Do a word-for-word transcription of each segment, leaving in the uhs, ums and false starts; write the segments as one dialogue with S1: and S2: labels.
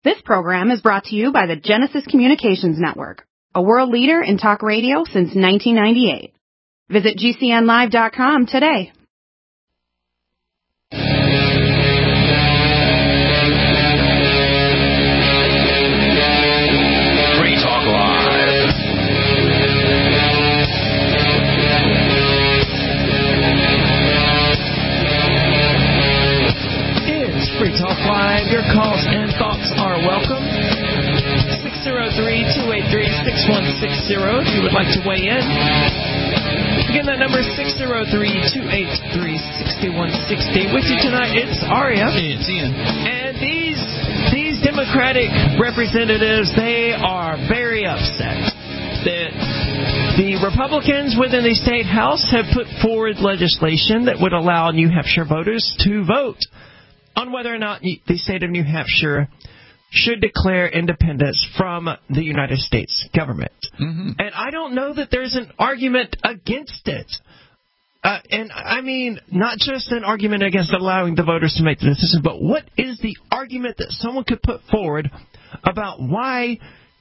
S1: This program is brought to you by the Genesis Communications Network, a world leader in talk radio since nineteen ninety-eight. Visit G C N live dot com today.
S2: Free Talk Live.
S3: It's Free Talk Live. Your calls and thoughts are welcome. six oh three, two eight three, six one six zero if you would like to weigh in. Again, that number is six oh three, two eight three, six one six zero. With you tonight, it's Aria.
S4: It's Ian.
S3: And these these Democratic representatives, they are very upset that the Republicans within the state house have put forward legislation that would allow New Hampshire voters to vote on whether or not the state of New Hampshire should declare independence from the United States government. Mm-hmm. And I don't know that there's an argument against it. Uh, and I mean, not just an argument against allowing the voters to make the decision, but what is the argument that someone could put forward about why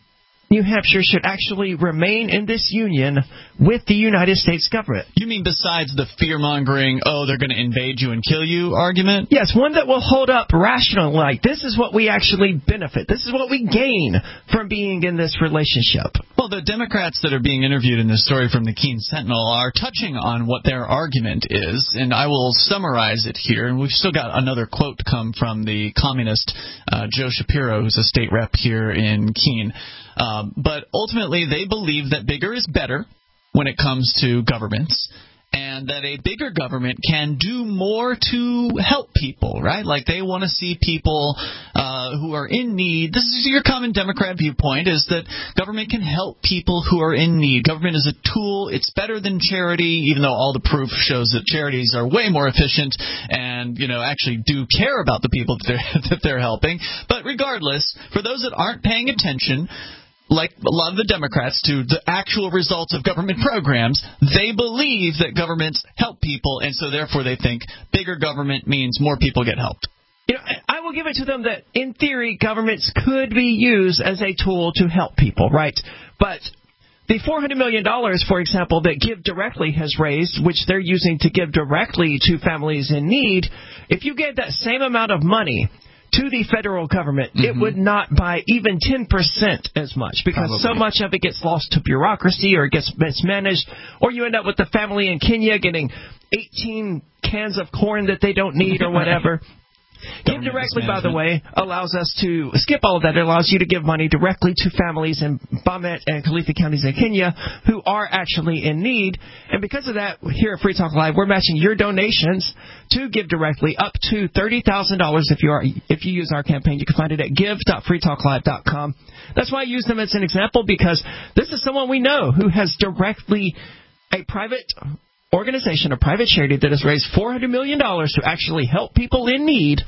S3: New Hampshire should actually remain in this union with the United States government?
S4: You mean besides the fear-mongering, oh, they're going to invade you and kill you argument?
S3: Yes, one that will hold up rational, like, this is what we actually benefit. This is what we gain from being in this relationship.
S4: Well, the Democrats that are being interviewed in this story from the Keene Sentinel are touching on what their argument is, and I will summarize it here. And we've still got another quote to come from the communist uh, Joe Shapiro, who's a state rep here in Keene. Um, but ultimately, they believe that bigger is better when it comes to governments, and that a bigger government can do more to help people, right? Like they want to see people uh, who are in need. This is your common Democrat viewpoint, is that government can help people who are in need. Government is a tool. It's better than charity, even though all the proof shows that charities are way more efficient and, you know, actually do care about the people that they're, that they're helping. But regardless, for those that aren't paying attention, like a lot of the Democrats, to the actual results of government programs, they believe that governments help people, and so therefore they think bigger government means more people get helped.
S3: You know, I will give it to them that, in theory, governments could be used as a tool to help people, right? But the four hundred million dollars, for example, that Give Directly has raised, which they're using to give directly to families in need, if you gave that same amount of money to the federal government, mm-hmm. it would not buy even ten percent as much, because Probably. so much of it gets lost to bureaucracy or it gets mismanaged, or you end up with the family in Kenya getting eighteen cans of corn that they don't need or whatever. Give Directly, by the way, allows us to skip all of that. It allows you to give money directly to families in Bomet and Kilifi counties in Kenya who are actually in need. And because of that, here at Free Talk Live, we're matching your donations to Give Directly up to thirty thousand dollars if you are if you use our campaign. You can find it at give dot free talk live dot com. That's why I use them as an example, because this is someone we know who has directly a private organization, a private charity that has raised four hundred million dollars to actually help people in need,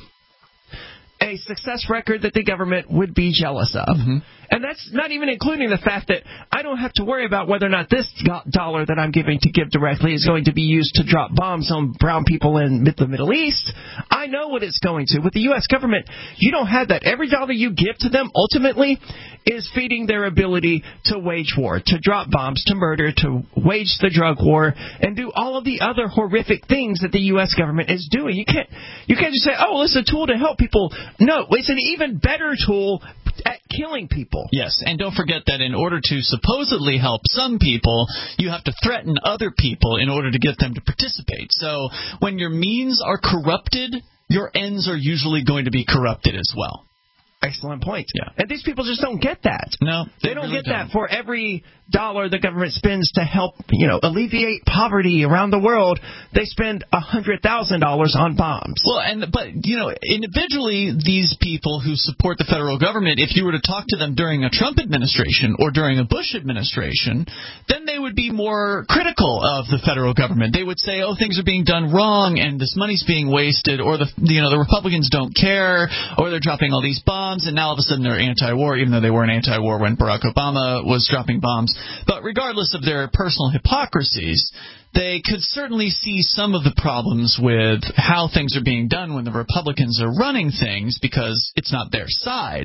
S3: a success record that the government would be jealous of. Mm-hmm. And that's not even including the fact that I don't have to worry about whether or not this dollar that I'm giving to Give Directly is going to be used to drop bombs on brown people in the Middle East. I know what it's going to. With the U S government, you don't have that. Every dollar you give to them ultimately is feeding their ability to wage war, to drop bombs, to murder, to wage the drug war, and do all of the other horrific things that the U S government is doing. You can't, you can't just say, oh, well, it's a tool to help people. No, it's an even better tool at killing people.
S4: Yes, and don't forget that in order to supposedly help some people, you have to threaten other people in order to get them to participate. So when your means are corrupted, your ends are usually going to be corrupted as well.
S3: Excellent point.
S4: Yeah.
S3: And these people just don't get that.
S4: No,
S3: they,
S4: they
S3: don't
S4: really
S3: get
S4: don't.
S3: that. For every dollar the government spends to help, you know, alleviate poverty around the world, they spend one hundred thousand dollars on bombs.
S4: Well, and but, you know, individually, these people who support the federal government, if you were to talk to them during a Trump administration or during a Bush administration, then they would be more critical of the federal government. They would say, oh, things are being done wrong and this money's being wasted, or the, you know, the Republicans don't care, or they're dropping all these bombs. bombs, and now all of a sudden they're anti-war, even though they weren't anti-war when Barack Obama was dropping bombs. But regardless of their personal hypocrisies, they could certainly see some of the problems with how things are being done when the Republicans are running things because it's not their side.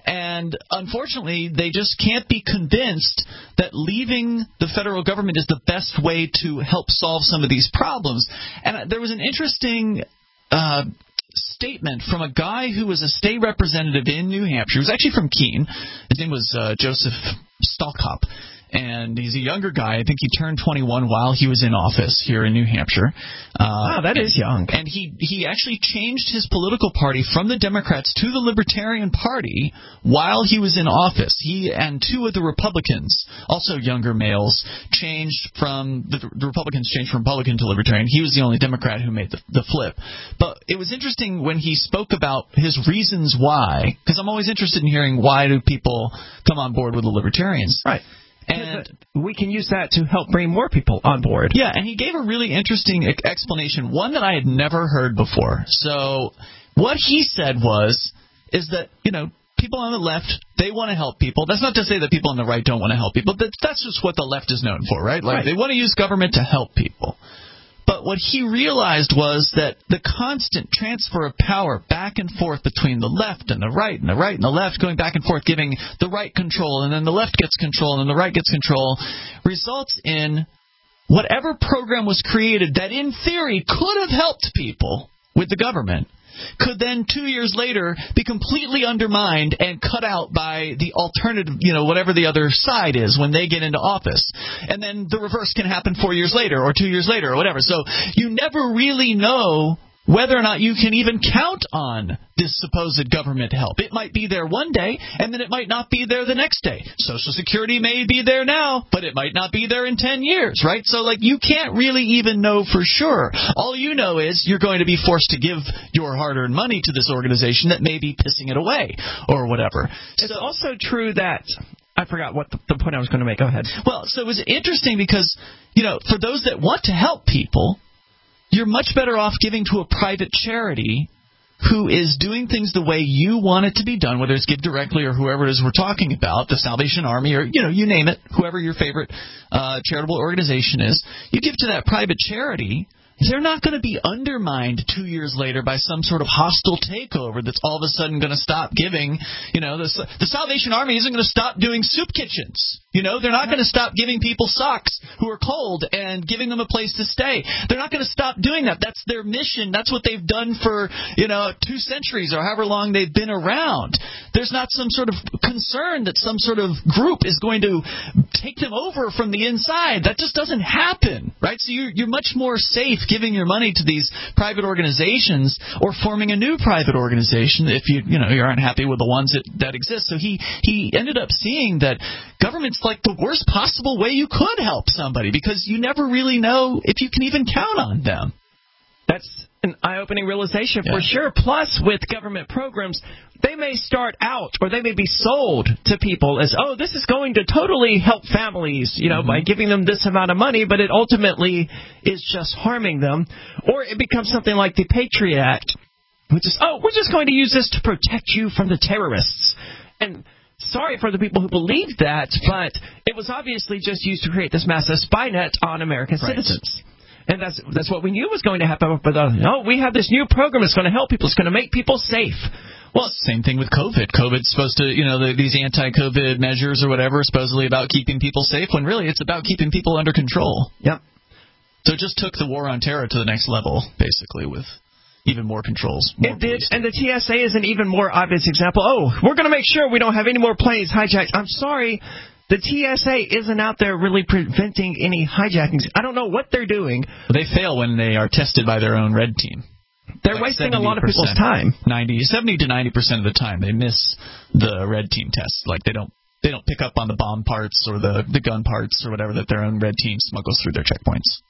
S4: And unfortunately, they just can't be convinced that leaving the federal government is the best way to help solve some of these problems. And there was an interesting uh, statement from a guy who was a state representative in New Hampshire. He was actually from Keene. His name was uh, Joseph Stalkop. And he's a younger guy. I think he turned twenty-one while he was in office here in New Hampshire. Uh,
S3: wow, that is young.
S4: And he, he actually changed his political party from the Democrats to the Libertarian Party while he was in office. He and two of the Republicans, also younger males, changed from the, the Republicans changed from Republican to Libertarian. He was the only Democrat who made the, the flip. But it was interesting when he spoke about his reasons why, because I'm always interested in hearing why do people come on board with the Libertarians.
S3: Right.
S4: And
S3: we can use that to help bring more people on board.
S4: Yeah, and he gave a really interesting explanation, one that I had never heard before. So what he said was, is that, you know, people on the left, they want to help people. That's not to say that people on the right don't want to help people. But that's just what the left is known for, right? Like, right. They want to use government to help people. But what he realized was that the constant transfer of power back and forth between the left and the right and the right and the left, going back and forth, giving the right control, and then the left gets control, and then the right gets control, results in whatever program was created that in theory could have helped people with the government could then two years later be completely undermined and cut out by the alternative, you know, whatever the other side is when they get into office. And then the reverse can happen four years later or two years later or whatever. So you never really know whether or not you can even count on this supposed government help. It might be there one day, and then it might not be there the next day. Social Security may be there now, but it might not be there in ten years, right? So, like, you can't really even know for sure. All you know is you're going to be forced to give your hard-earned money to this organization that may be pissing it away or whatever.
S3: It's so, also true that... I forgot what the, the point I was going to make. Go ahead.
S4: Well, so it was interesting because, you know, for those that want to help people, you're much better off giving to a private charity who is doing things the way you want it to be done, whether it's Give Directly or whoever it is we're talking about, the Salvation Army or, you know, you name it, whoever your favorite uh, charitable organization is. You give to that private charity. They're not going to be undermined two years later by some sort of hostile takeover that's all of a sudden going to stop giving, you know, the, the Salvation Army isn't going to stop doing soup kitchens. You know, they're not going to stop giving people socks who are cold and giving them a place to stay. They're not going to stop doing that. That's their mission. That's what they've done for, you know, two centuries or however long they've been around. There's not some sort of concern that some sort of group is going to take them over from the inside. That just doesn't happen, right? So you're, you're much more safe giving your money to these private organizations or forming a new private organization if you you know you aren't happy with the ones that, that exist. So he, he ended up seeing that government's like the worst possible way you could help somebody because you never really know if you can even count on them.
S3: That's an eye-opening realization for
S4: yeah.
S3: sure. Plus, with government programs, they may start out or they may be sold to people as, oh, this is going to totally help families, you know, mm-hmm. by giving them this amount of money, but it ultimately is just harming them. Or it becomes something like the Patriot Act, which is, oh, we're just going to use this to protect you from the terrorists. And sorry for the people who believed that, but it was obviously just used to create this massive spy net on American
S4: right.
S3: citizens. And that's that's what we knew was going to happen. But uh, no, we have this new program that's going to help people. It's going to make people safe.
S4: Well, same thing with COVID. COVID's supposed to, you know, the, these anti-COVID measures or whatever, supposedly about keeping people safe, when really it's about keeping people under control.
S3: Yep.
S4: So it just took the war on terror to the next level, basically, with even more controls. More
S3: it did, and the T S A is an even more obvious example. Oh, we're going to make sure we don't have any more planes hijacked. I'm sorry. The T S A isn't out there really preventing any hijackings. I don't know what they're doing.
S4: They fail when they are tested by their own red team.
S3: They're
S4: like
S3: wasting a lot of people's time.
S4: ninety, seventy to ninety percent of the time they miss the red team tests. Like they don't they don't pick up on the bomb parts or the, the gun parts or whatever that their own red team smuggles through their checkpoints.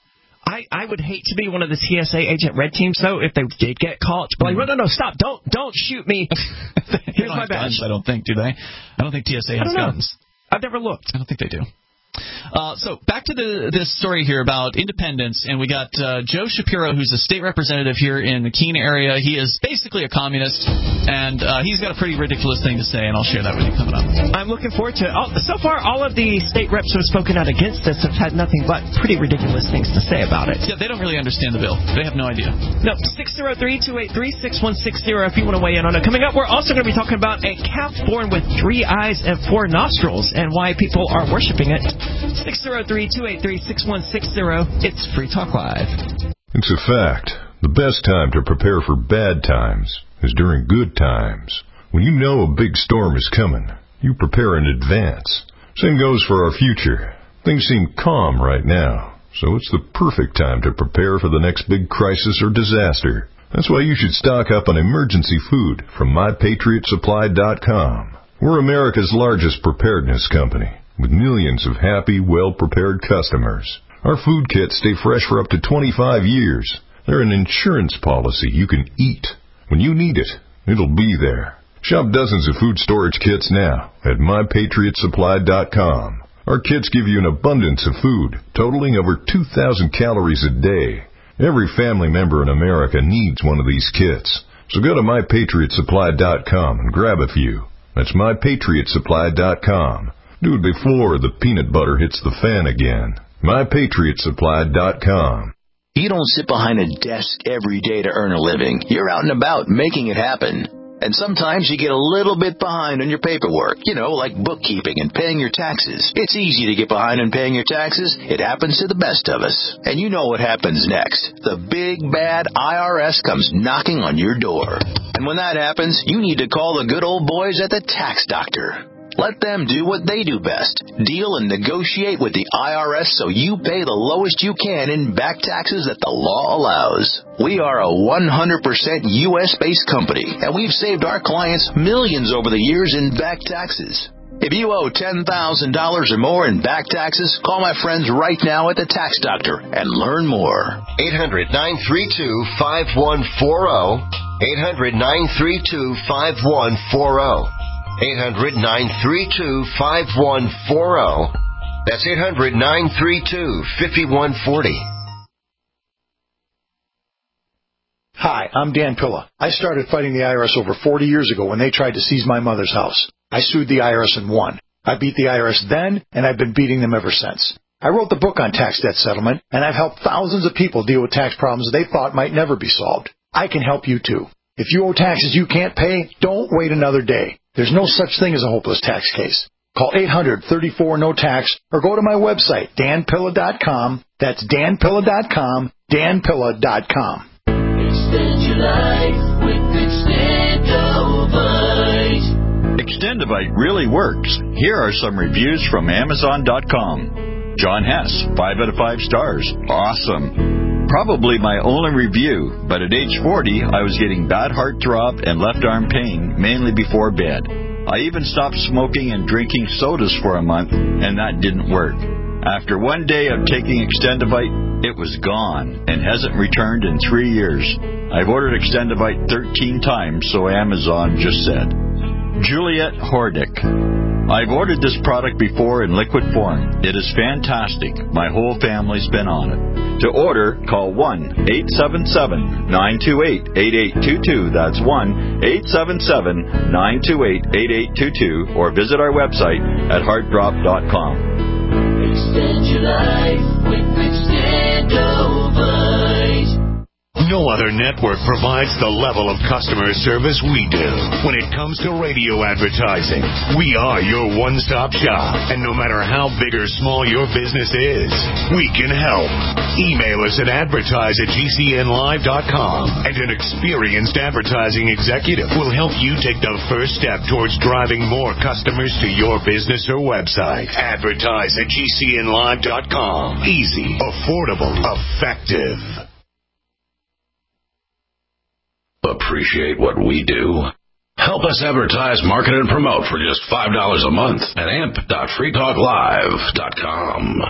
S3: I, I would hate to be one of the T S A agent red teams, though, if they did get caught. But like, no, no, no, stop. Don't don't shoot me. Here's my badge.
S4: Guns, I don't think, do they? I don't think T S A has guns.
S3: I've never looked.
S4: I don't think they do. Uh, so back to the this story here about independence, and we got uh, Joe Shapiro, who's a state representative here in the Keene area. He is basically a communist, and uh, he's got a pretty ridiculous thing to say, and I'll share that with you coming up.
S3: I'm looking forward to it. All, so far, all of the state reps who have spoken out against this have had nothing but pretty ridiculous things to say about it.
S4: Yeah, they don't really understand the bill. They have no idea.
S3: No, six oh three, two eight three, six one six zero if you want to weigh in on it. Coming up, we're also going to be talking about a calf born with three eyes and four nostrils and why people are worshiping it. six oh three, two eight three, six one six zero. It's Free Talk Live.
S5: It's a fact. The best time to prepare for bad times is during good times. When you know a big storm is coming, you prepare in advance. Same goes for our future. Things seem calm right now, so it's the perfect time to prepare for the next big crisis or disaster. That's why you should stock up on emergency food from my patriot supply dot com. We're America's largest preparedness company, with millions of happy, well-prepared customers. Our food kits stay fresh for up to twenty-five years. They're an insurance policy you can eat. When you need it, it'll be there. Shop dozens of food storage kits now at my patriot supply dot com. Our kits give you an abundance of food, totaling over two thousand calories a day. Every family member in America needs one of these kits. So go to my patriot supply dot com and grab a few. That's my patriot supply dot com. Do it before the peanut butter hits the fan again. my patriot supply dot com.
S2: You don't sit behind a desk every day to earn a living. You're out and about making it happen. And sometimes you get a little bit behind on your paperwork, you know, like bookkeeping and paying your taxes. It's easy to get behind on paying your taxes. It happens to the best of us. And you know what happens next. The big, bad I R S comes knocking on your door. And when that happens, you need to call the good old boys at the Tax Doctor. Let them do what they do best. Deal and negotiate with the I R S so you pay the lowest you can in back taxes that the law allows. We are a one hundred percent U S-based company, and we've saved our clients millions over the years in back taxes. If you owe ten thousand dollars or more in back taxes, call my friends right now at the Tax Doctor and learn more.
S6: eight hundred, nine three two, five one four zero. eight hundred, nine three two, five one four zero. eight hundred, nine three two, five one four zero. That's eight hundred, nine three two, five one four zero.
S7: Hi, I'm Dan Pilla. I started fighting the I R S over forty years ago when they tried to seize my mother's house. I sued the I R S and won. I beat the I R S then, and I've been beating them ever since. I wrote the book on tax debt settlement, and I've helped thousands of people deal with tax problems they thought might never be solved. I can help you too. If you owe taxes you can't pay, don't wait another day. There's no such thing as a hopeless tax case. Call eight hundred, thirty-four, no tax or go to my website, dan pilla dot com. That's dan pilla dot com, dan pilla dot com.
S8: Extend your life with Extendovite.
S9: Extendovite really works. Here are some reviews from amazon dot com. John Hess, five out of five stars. Awesome. Probably my only review, but at age forty, I was getting bad heartthrob and left arm pain, mainly before bed. I even stopped smoking and drinking sodas for a month, and that didn't work. After one day of taking Extendovite, it was gone and hasn't returned in three years. I've ordered Extendovite thirteen times, so Amazon just said. Juliet Hordick. I've ordered this product before in liquid form. It is fantastic. My whole family's been on it. To order, call one eight seven seven, nine two eight, eight eight two two. That's one eight seven seven, nine two eight, eight eight two two. Or visit our website at heartdrop dot com.
S8: Extend your life with Extendovite.
S10: No other network provides the level of customer service we do. When it comes to radio advertising, we are your one-stop shop. And no matter how big or small your business is, we can help. Email us at advertise at G C N live dot com, and an experienced advertising executive will help you take the first step towards driving more customers to your business or website. Advertise at G C N live dot com. Easy, affordable, effective.
S11: Appreciate what we do? Help us advertise, market, and promote for just five dollars a month at amp dot free talk live dot com.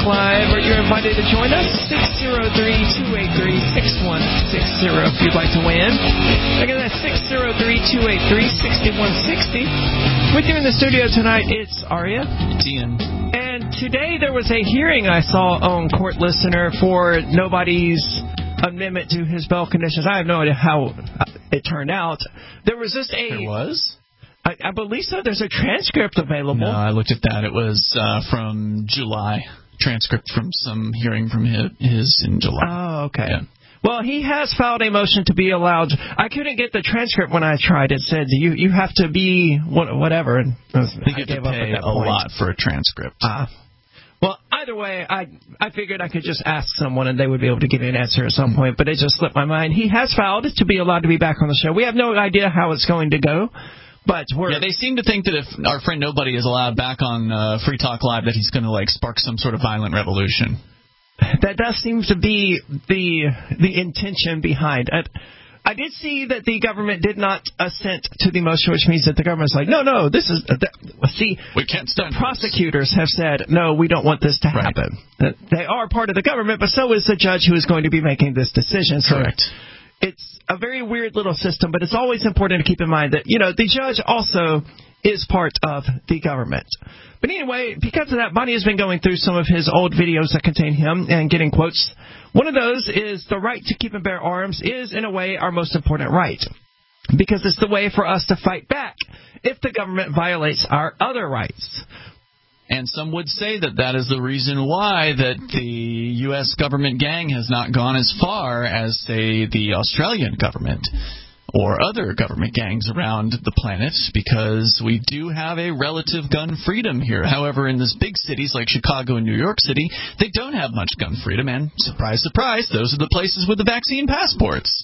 S3: Live, or you're invited to join us. six oh three, two eight three, six one six zero if you'd like to weigh in. Again, that's six oh three, two eight three, six one six zero. With you in the studio tonight, it's Aria.
S4: It's Ian.
S3: And today there was a hearing I saw on Court Listener for nobody's amendment to his bail conditions. I have no idea how it turned out. There was just a...
S4: There was?
S3: I, I believe so. There's a transcript available.
S4: No, I looked at that. It was uh, from July. Transcript from some hearing from his, his in July.
S3: Oh, okay.
S4: Yeah.
S3: Well, he has filed a motion to be allowed. I couldn't get the transcript when I tried. It said you you have to be whatever. And
S4: I think you have to pay a
S3: point.
S4: lot for a transcript.
S3: Uh, well, either way, I I figured I could just ask someone and they would be able to give me an answer at some point. But it just slipped my mind. He has filed to be allowed to be back on the show. We have no idea how it's going to go. But we're,
S4: yeah, they seem to think that if our friend Nobody is allowed back on uh, Free Talk Live, that he's going to like spark some sort of violent revolution.
S3: That does seem to be the the intention behind it. I did see that the government did not assent to the motion, which means that the government's like, no, no, this is... Uh, th- see,
S4: we can't stand
S3: the prosecutors have said, no, we don't want this to happen. Right. They are part of the government, but so is the judge who is going to be making this decision. So
S4: correct.
S3: It's a very weird little system, but it's always important to keep in mind that, you know, the judge also is part of the government. But anyway, because of that, Bonnie has been going through some of his old videos that contain him and getting quotes. One of those is the right to keep and bear arms is, in a way, our most important right, because it's the way for us to fight back if the government violates our other rights.
S4: And some would say that that is the reason why that the U S government gang has not gone as far as, say, the Australian government or other government gangs around the planet, because we do have a relative gun freedom here. However, in these big cities like Chicago and New York City, they don't have much gun freedom, and surprise, surprise, those are the places with the vaccine passports.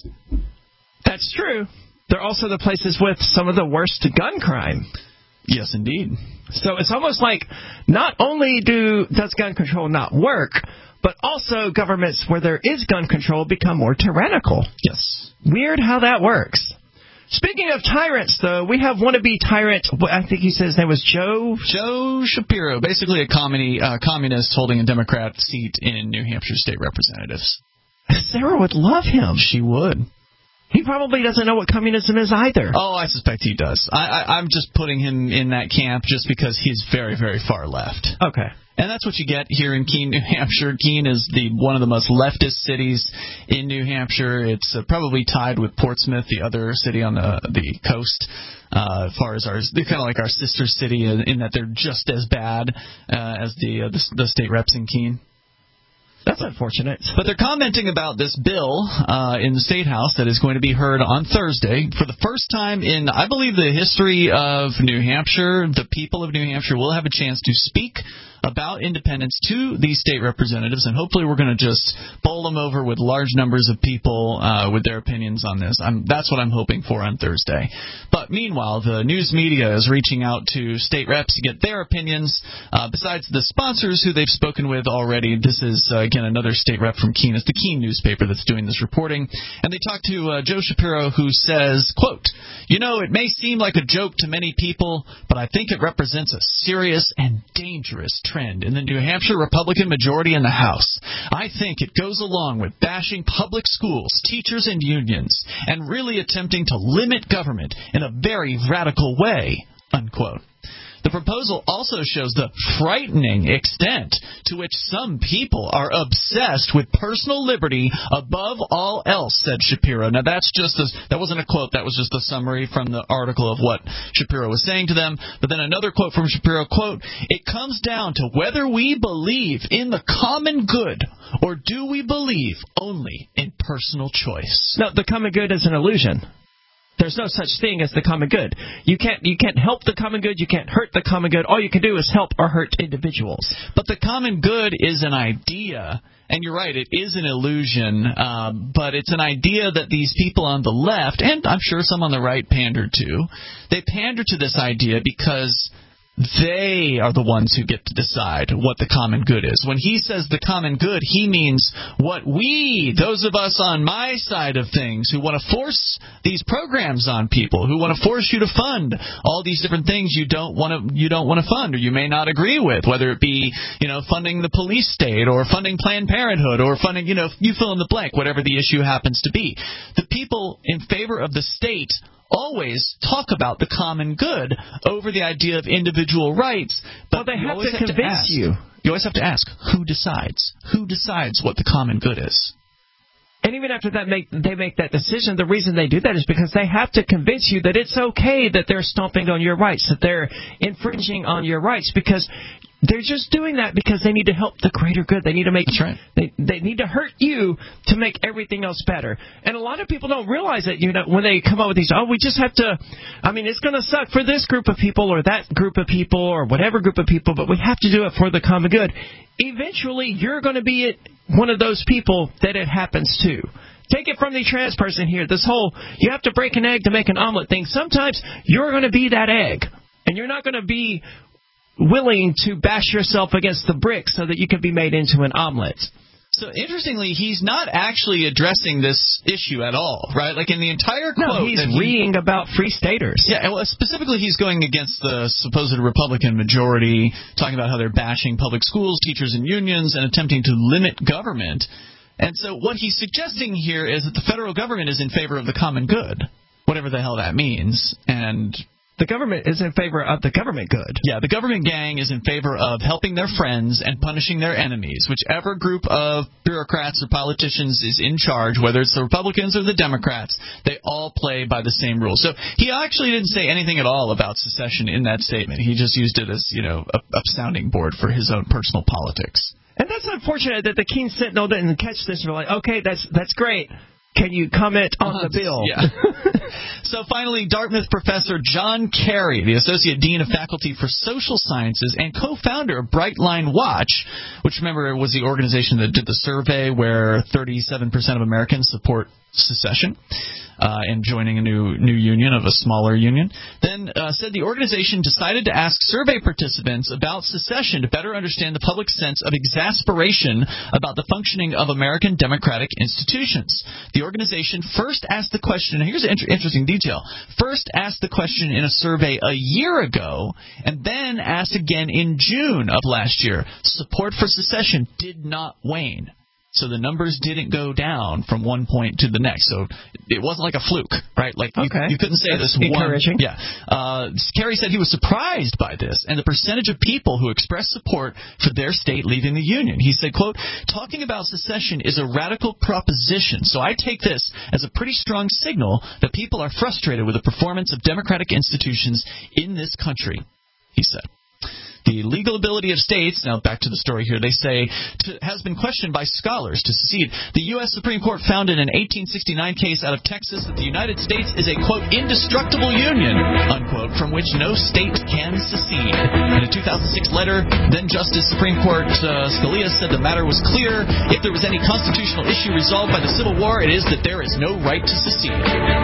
S3: That's true. They're also the places with some of the worst gun crime.
S4: Yes, indeed.
S3: So it's almost like not only do does gun control not work, but also governments where there is gun control become more tyrannical.
S4: Yes.
S3: Weird how that works. Speaking of tyrants, though, we have wannabe tyrant, I think he said his name was Joe...
S4: Joe Shapiro, basically a communi- uh, communist holding a Democrat seat in New Hampshire State Representatives.
S3: Sarah would love him.
S4: She would.
S3: He probably doesn't know what communism is either.
S4: Oh, I suspect he does. I, I, I'm just putting him in that camp just because he's very, very far left.
S3: Okay.
S4: And that's what you get here in Keene, New Hampshire. Keene is the one of the most leftist cities in New Hampshire. It's uh, probably tied with Portsmouth, the other city on the the coast, uh, as far as ours. They're kind of like our sister city in, in that they're just as bad uh, as the, uh, the the state reps in Keene.
S3: That's unfortunate.
S4: But they're commenting about this bill uh, in the State House that is going to be heard on Thursday. For the first time in, I believe, the history of New Hampshire, the people of New Hampshire will have a chance to speak about independence to these state representatives, and hopefully we're going to just bowl them over with large numbers of people uh, with their opinions on this. I'm, that's what I'm hoping for on Thursday. But meanwhile, the news media is reaching out to state reps to get their opinions. Uh, besides the sponsors who they've spoken with already, this is, uh, again, another state rep from Keene. It's the Keene newspaper that's doing this reporting. And they talked to uh, Joe Shapiro, who says, quote, "You know, it may seem like a joke to many people, but I think it represents a serious and dangerous trend in the New Hampshire Republican majority in the House. I think it goes along with bashing public schools, teachers, and unions, and really attempting to limit government in a very radical way," unquote. The proposal also shows the frightening extent to which some people are obsessed with personal liberty above all else, said Shapiro. Now, that's just a, that wasn't a quote. That was just a summary from the article of what Shapiro was saying to them. But then another quote from Shapiro, quote, "It comes down to whether we believe in the common good or do we believe only in personal choice."
S3: No, the common good is an illusion. There's no such thing as the common good. You can't you can't help the common good. You can't hurt the common good. All you can do is help or hurt individuals.
S4: But the common good is an idea, and you're right, it is an illusion, uh, but it's an idea that these people on the left, and I'm sure some on the right, pander to. They pander to this idea because they are the ones who get to decide what the common good is. When he says the common good, he means what we, those of us on my side of things, who want to force these programs on people, who want to force you to fund all these different things you don't want to you don't want to fund, or you may not agree with, whether it be, you know, funding the police state or funding Planned Parenthood or funding, you know, you fill in the blank, whatever the issue happens to be. The people in favor of the state always talk about the common good over the idea of individual rights, but
S3: well, they have
S4: you
S3: to
S4: have
S3: convince
S4: to
S3: you.
S4: You always have to ask, who decides? Who decides what the common good is?
S3: And even after that, make, they make that decision, the reason they do that is because they have to convince you that it's okay that they're stomping on your rights, that they're infringing on your rights, because they're just doing that because they need to help the greater good. They need to make
S4: That's right.
S3: they they need to hurt you to make everything else better. And a lot of people don't realize that, you know, when they come up with these, oh, we just have to, I mean, it's going to suck for this group of people or that group of people or whatever group of people, but we have to do it for the common good. Eventually, you're going to be one of those people that it happens to. Take it from the trans person here. This whole, you have to break an egg to make an omelet thing. Sometimes you're going to be that egg, and you're not going to be willing to bash yourself against the brick so that you can be made into an omelet.
S4: So, interestingly, he's not actually addressing this issue at all, right? Like, in the entire quote...
S3: No, he's
S4: he,
S3: reading about free staters.
S4: Yeah, well, specifically, he's going against the supposed Republican majority, talking about how they're bashing public schools, teachers, and unions, and attempting to limit government. And so what he's suggesting here is that the federal government is in favor of the common good, whatever the hell that means, and...
S3: The government is in favor of the government good.
S4: Yeah, the government gang is in favor of helping their friends and punishing their enemies. Whichever group of bureaucrats or politicians is in charge, whether it's the Republicans or the Democrats, they all play by the same rules. So he actually didn't say anything at all about secession in that statement. He just used it as, you know, a, a sounding board for his own personal politics.
S3: And that's unfortunate that the Keene Sentinel didn't catch this and were like, okay, that's that's great. Can you comment on the bill?
S4: Yeah. So finally, Dartmouth professor John Kerry, the Associate Dean of Faculty for Social Sciences and co-founder of Brightline Watch, which, remember, was the organization that did the survey where thirty-seven percent of Americans support secession uh, and joining a new new union of a smaller union, then uh, said the organization decided to ask survey participants about secession to better understand the public's sense of exasperation about the functioning of American democratic institutions. The organization first asked the question, and here's an inter- interesting detail, first asked the question in a survey a year ago, and then asked again in June of last year. Support for secession did not wane. So the numbers didn't go down from one point to the next. So it wasn't like a fluke, right? Like you,
S3: okay.
S4: you couldn't say
S3: That's
S4: this
S3: encouraging.
S4: one. Yeah. Uh, Kerry said he was surprised by this and the percentage of people who expressed support for their state leaving the Union. He said, quote, talking about secession is a radical proposition, so I take this as a pretty strong signal that people are frustrated with the performance of democratic institutions in this country, he said. The legal ability of states, now back to the story here, they say, to, has been questioned by scholars to secede. The U S Supreme Court found in an eighteen sixty-nine case out of Texas that the United States is a, quote, indestructible union, unquote, from which no state can secede. In a two thousand six letter, then Justice Supreme Court uh, Scalia said the matter was clear. If there was any constitutional issue resolved by the Civil War, it is that there is no right to secede.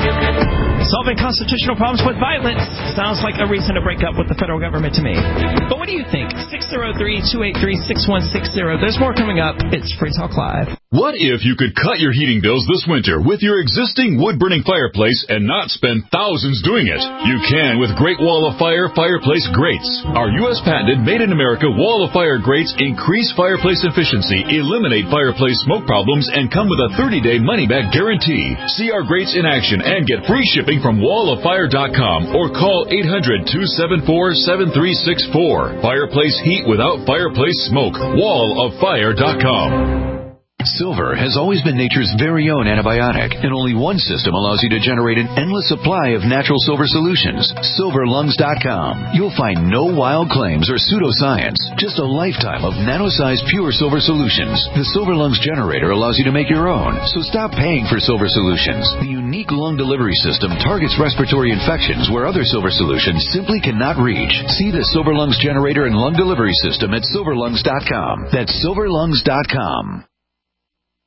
S3: Solving constitutional problems with violence sounds like a reason to break up with the federal government to me. But what do you think? six oh three, two eight three, six one six oh. There's more coming up. It's Free Talk Live.
S12: What if you could cut your heating bills this winter with your existing wood-burning fireplace and not spend thousands doing it? You can with Great Wall of Fire fireplace grates. Our U S patented made-in-America Wall of Fire grates increase fireplace efficiency, eliminate fireplace smoke problems, and come with a thirty-day money-back guarantee. See our grates in action and get free shipping from wall of fire dot com or call eight hundred, two seven four, seven three six four. Fireplace heat without fireplace smoke. wall of fire dot com.
S2: Silver has always been nature's very own antibiotic, and only one system allows you to generate an endless supply of natural silver solutions. silver lungs dot com. You'll find no wild claims or pseudoscience, just a lifetime of nano-sized pure silver solutions. The Silver Lungs generator allows you to make your own, so stop paying for silver solutions. The unique lung delivery system targets respiratory infections where other silver solutions simply cannot reach. See the Silver Lungs generator and lung delivery system at silver lungs dot com. That's silver lungs dot com.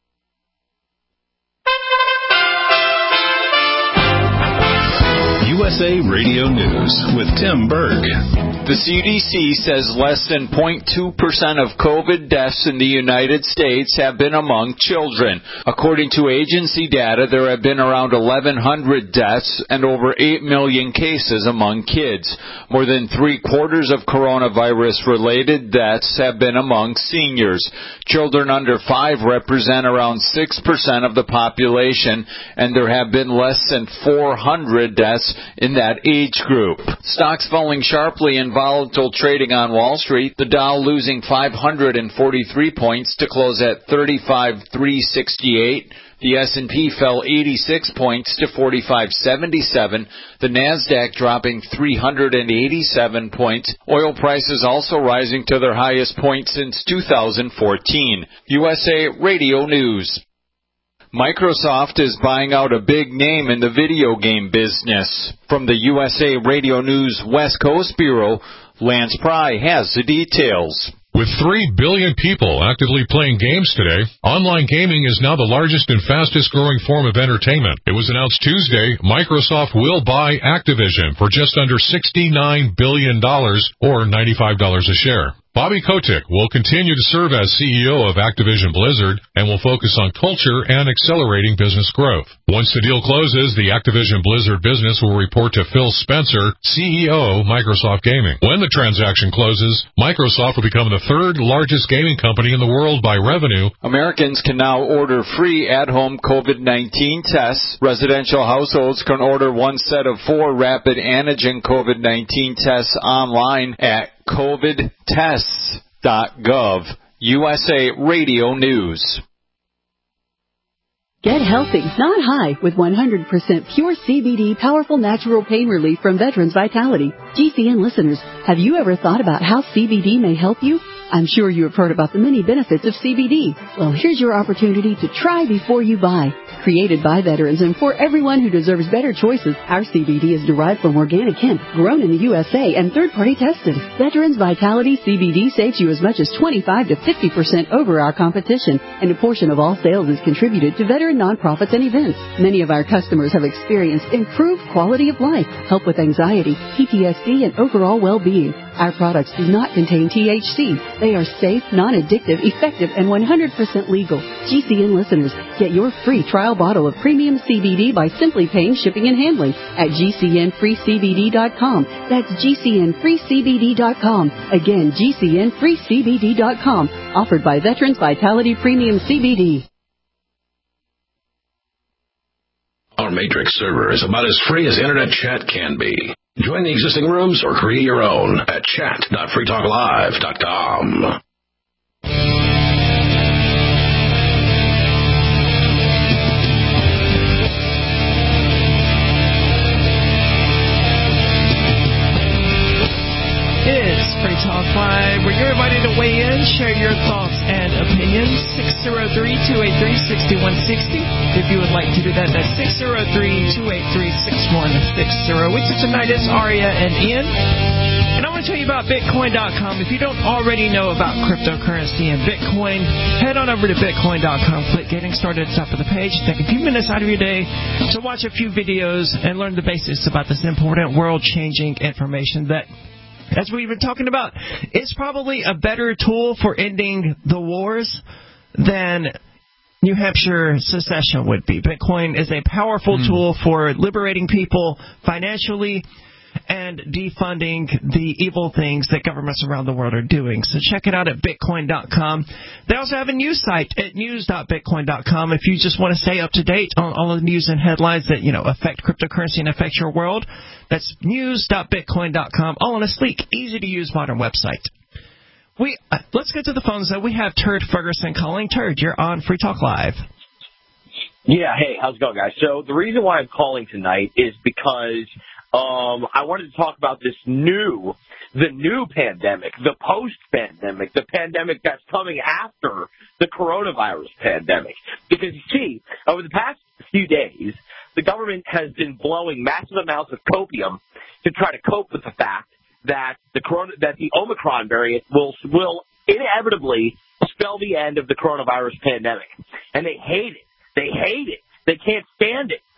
S13: U S
S12: S A Radio News with Tim Berg.
S13: The C D C says less than zero point two percent of COVID deaths in the United States have been among children. According to agency data, there have been around eleven hundred deaths and over eight million cases among kids. More than three quarters of coronavirus-related deaths have been among seniors. Children under five represent around six percent of the population, and there have been less than four hundred deaths in that age group. Stocks falling sharply in volatile trading on Wall Street, the Dow losing five hundred forty-three points to close at thirty-five thousand three hundred sixty-eight. The S and P fell eighty-six points to forty-five seventy-seven. The Nasdaq dropping three hundred eighty-seven points. Oil prices also rising to their highest point since two thousand fourteen. U S A Radio News. Microsoft is buying out a big name in the video game business. From the U S A Radio News West Coast Bureau, Lance Pry has the details.
S14: With three billion people actively playing games today, online gaming is now the largest and fastest growing form of entertainment. It was announced Tuesday Microsoft will buy Activision for just under sixty-nine billion dollars or ninety-five dollars a share. Bobby Kotick will continue to serve as C E O of Activision Blizzard and will focus on culture and accelerating business growth. Once the deal closes, the Activision Blizzard business will report to Phil Spencer, C E O of Microsoft Gaming. When the transaction closes, Microsoft will become the third largest gaming company in the world by revenue.
S13: Americans can now order free at-home COVID nineteen tests. Residential households can order one set of four rapid antigen COVID nineteen tests online at covid tests dot gov. U S A Radio News.
S15: Get healthy, not high, with one hundred percent pure C B D powerful natural pain relief from Veterans Vitality. G C N listeners, have you ever thought about how C B D may help you? I'm sure you have heard about the many benefits of C B D. Well, here's your opportunity to try before you buy. Created by veterans and for everyone who deserves better choices, our C B D is derived from organic hemp, grown in the U S A and third-party tested. Veterans Vitality C B D saves you as much as twenty-five to fifty percent over our competition, and a portion of all sales is contributed to veteran nonprofits and events. Many of our customers have experienced improved quality of life, help with anxiety, P T S D, and overall well-being. Our products do not contain T H C. They are safe, non-addictive, effective, and one hundred percent legal. G C N listeners, get your free trial bottle of premium C B D by simply paying shipping and handling at G C N free C B D dot com. That's G C N free C B D dot com. Again, G C N free C B D dot com. Offered by Veterans Vitality Premium C B D.
S11: Our Matrix server is about as free as internet chat can be. Join the existing rooms or create your own at chat dot free talk live dot com.
S3: It's Free Talk Live, where you're invited to weigh in, share your thoughts and opinions. six oh three, two eight three, six one six oh. If you would like to do that, that's six oh three, two eight three, six one six oh. With us tonight is Aria and Ian. And I want to tell you about Bitcoin dot com. If you don't already know about cryptocurrency and Bitcoin, head on over to Bitcoin dot com. Click Getting Started at the top of the page. Take a few minutes out of your day to watch a few videos and learn the basics about this important world-changing information that, as we've been talking about, it's probably a better tool for ending the wars than New Hampshire secession would be. Bitcoin is a powerful mm. tool for liberating people financially and defunding the evil things that governments around the world are doing. So check it out at Bitcoin dot com. They also have a news site at news dot bitcoin dot com if you just want to stay up to date on all of the news and headlines that, you know, affect cryptocurrency and affect your world. That's news dot bitcoin dot com, all on a sleek, easy-to-use modern website. We uh, Let's get to the phones, though. We have Turd Ferguson calling. Turd, you're on Free Talk Live.
S16: Yeah, hey, how's it going, guys? So the reason why I'm calling tonight is because um, I wanted to talk about this new, the new pandemic, the post-pandemic, the pandemic that's coming after the coronavirus pandemic. Because, you see, over the past few days, the government has been blowing massive amounts of copium to try to cope with the fact that the corona, that the Omicron variant will will inevitably spell the end of the coronavirus pandemic. And they hate it. They hate it. They can't stand it.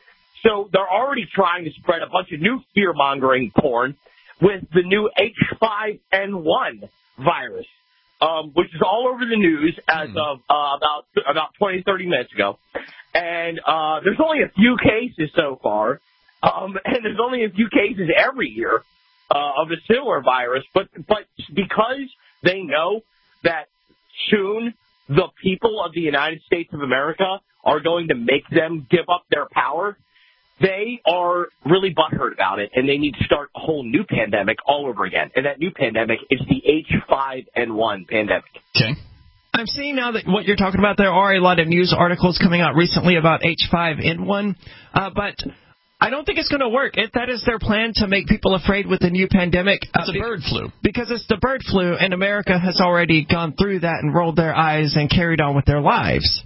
S16: So they're already trying to spread a bunch of new fear-mongering porn with the new H five N one virus, um, which is all over the news as mm. of uh, about about twenty, thirty minutes ago. And uh, there's only a few cases so far, um, and there's only a few cases every year uh, of a similar virus. But but because they know that soon the people of the United States of America are going to make them give up their power, they are really butthurt about it, and they need to start a whole new pandemic all over again. And that new pandemic is the H five N one pandemic.
S3: Okay. I'm seeing now that what you're talking about, there are a lot of news articles coming out recently about H five N one, uh, but I don't think it's going to work. If that is their plan to make people afraid with the new pandemic.
S4: It's uh, a bird flu.
S3: Because it's the bird flu, and America has already gone through that and rolled their eyes and carried on with their lives.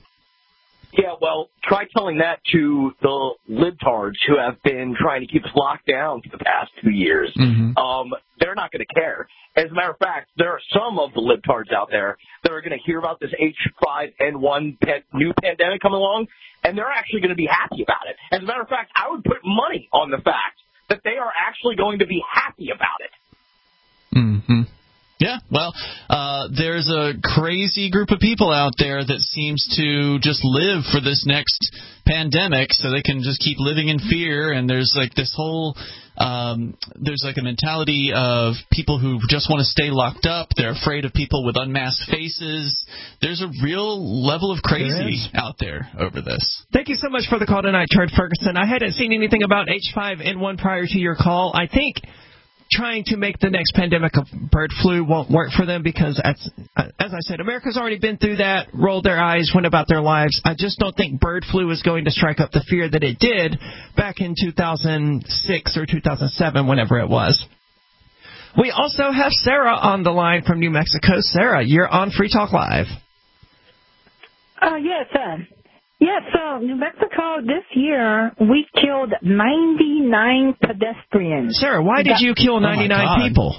S16: Yeah, well, try telling that to the libtards who have been trying to keep us locked down for the past two years. Mm-hmm. Um, they're not going to care. As a matter of fact, there are some of the libtards out there that are going to hear about this H five N one pan- new pandemic coming along, and they're actually going to be happy about it. As a matter of fact, I would put money on the fact that they are actually going to be happy about it.
S4: Mm-hmm. Yeah, well, uh, there's a crazy group of people out there that seems to just live for this next pandemic so they can just keep living in fear, and there's like this whole, um, there's like a mentality of people who just want to stay locked up. They're afraid of people with unmasked faces. There's a real level of crazy there out there over this.
S3: Thank you so much for the call tonight, Chard Ferguson. I hadn't seen anything about H five N one prior to your call. I think trying to make the next pandemic of bird flu won't work for them because, as, as I said, America's already been through that, rolled their eyes, went about their lives. I just don't think bird flu is going to strike up the fear that it did back in two thousand six or two thousand seven, whenever it was. We also have Sarah on the line from New Mexico. Sarah, you're on Free Talk Live.
S17: Uh, yes, uh, yes, so New Mexico, this year, we killed ninety-nine pedestrians.
S3: Sarah, why did you kill ninety-nine oh people?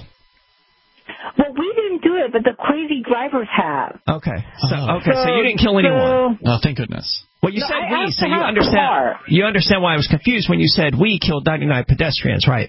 S17: Well, we didn't do it, but the crazy drivers have.
S3: Okay, so
S4: oh.
S3: okay, so, so you didn't kill anyone.
S4: So, oh, thank goodness.
S3: Well, you
S17: no,
S3: said
S17: I
S3: we, so you understand. You understand why I was confused when you said we killed ninety-nine pedestrians, right?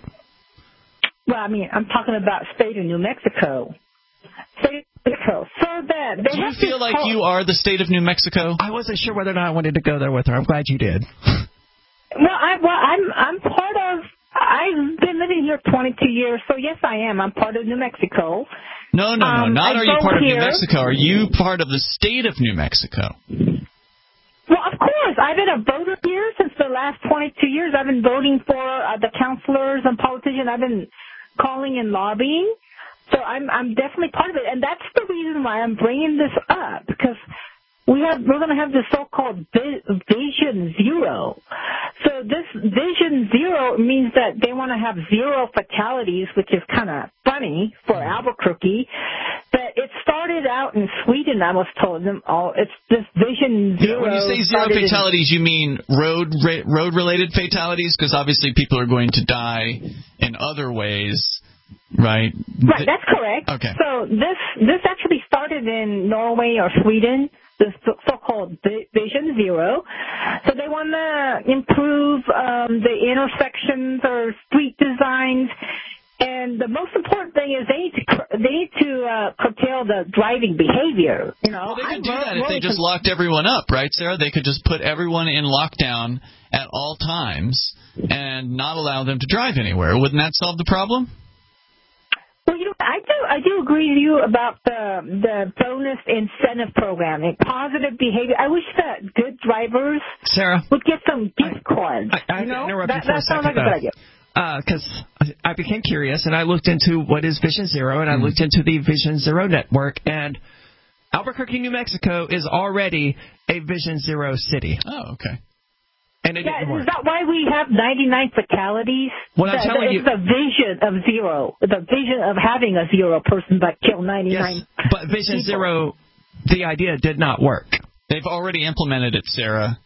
S17: Well, I mean, I'm talking about state of New Mexico. State of New Mexico. So that
S4: do you feel like call- you are the state of New Mexico?
S3: I wasn't sure whether or not I wanted to go there with her. I'm glad you did.
S17: Well, I, well, I'm I'm part of. I've been living here twenty-two years, so yes, I am. I'm part of New Mexico.
S4: No, no, no.
S17: Um,
S4: not
S17: I
S4: are you part
S17: here.
S4: of New Mexico. Are you part of the state of New Mexico?
S17: Well, of course. I've been a voter here since the last twenty-two years. I've been voting for uh, the councilors and politicians. I've been calling and lobbying. So I'm I'm definitely part of it, and that's the reason why I'm bringing this up, because we have we're going to have this so-called Vision Zero. So this Vision Zero means that they want to have zero fatalities, which is kind of funny for Albuquerque. But it started out in Sweden. I was told them all. It's this Vision Zero.
S4: When you say zero fatalities,
S17: in,
S4: you mean road road related fatalities, because obviously people are going to die in other ways. Right.
S17: Right, that's correct.
S4: Okay.
S17: So this this actually started in Norway or Sweden, the so-called Vision Zero. So they want to improve um, the intersections or street designs. And the most important thing is they need to they need to uh, curtail the driving behavior. You know,
S4: well, they could
S17: I'm
S4: do that if they just
S17: con-
S4: locked everyone up, right, Sarah? They could just put everyone in lockdown at all times and not allow them to drive anywhere. Wouldn't that solve the problem?
S17: Well, you know, I do I do agree with you about the the bonus incentive program and positive behavior. I wish that good drivers
S3: Sarah
S17: would get some gift cards.
S3: I, I, I
S17: you know?
S3: interrupt
S17: that,
S3: you for
S17: that
S3: a
S17: sounds
S3: second,
S17: like a good idea.
S3: Because uh, I became curious, and I looked into what is Vision Zero, and I looked into the Vision Zero network, and Albuquerque, New Mexico is already a Vision Zero city.
S4: Oh, okay.
S3: And it
S17: yeah,
S3: didn't work.
S17: Is that why we have ninety-nine fatalities?
S3: What I'm
S17: the,
S3: telling
S17: the,
S3: you,
S17: it's the vision of zero, the vision of having a zero person that killed ninety-nine.
S3: Yes, but Vision
S17: people.
S3: Zero, the idea did not work.
S4: They've already implemented it, Sarah.